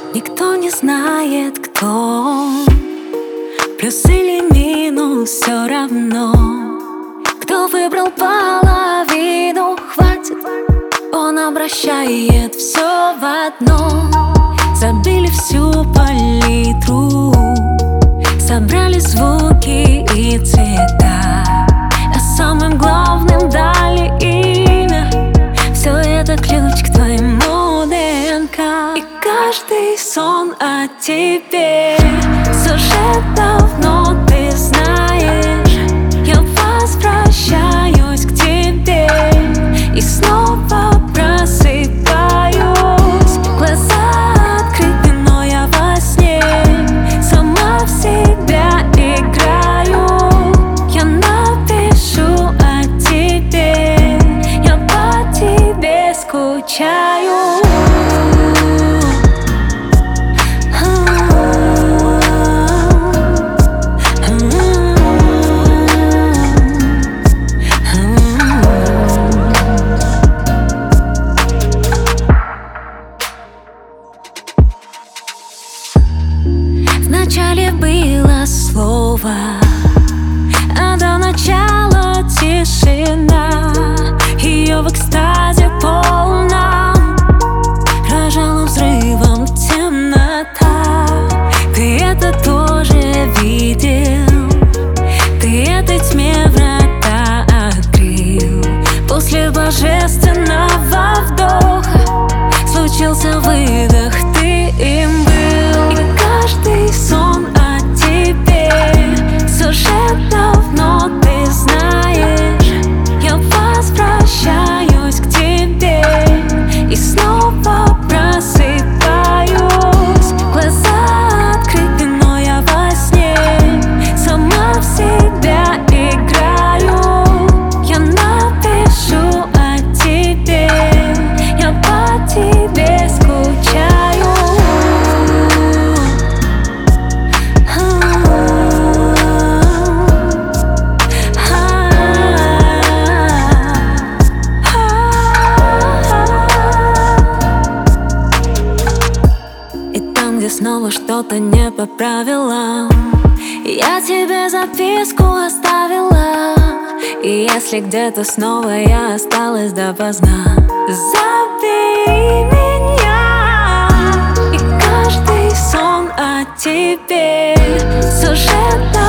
Никто не знает, кто он, плюс или минус, все равно. Кто выбрал половину, хватит, он обращает все в одно. Забили всю палитру, собрали звуки и цвета, а самым главным дали имя. Все это ключ к твоему ДНК. И каждый сон о тебе сюжет давно ты знаешь. Я возвращаюсь к тебе и снова просыпаюсь. Глаза открыты, но я во сне, сама в себя играю. Я напишу о тебе, я по тебе скучаю. Вначале было слово, а до начала тишина. Ее в экстазе полном рожала взрывом темнота. Ты это тоже видел, ты этой тьме врата открыл. После божественного вдоха случился выдох, ты им был. Каждый сон о тебе сюжет давно ты знаешь. Я возвращаюсь к тебе и снова просыпаюсь. Глаза открыты, но я во сне, сама в себя играю. Я напишу о тебе, я по тебе скучаю. Где снова что-то не по правилам, я тебе записку оставила. И если где-то снова я осталась допоздна, забери меня. И каждый сон о тебе сюжет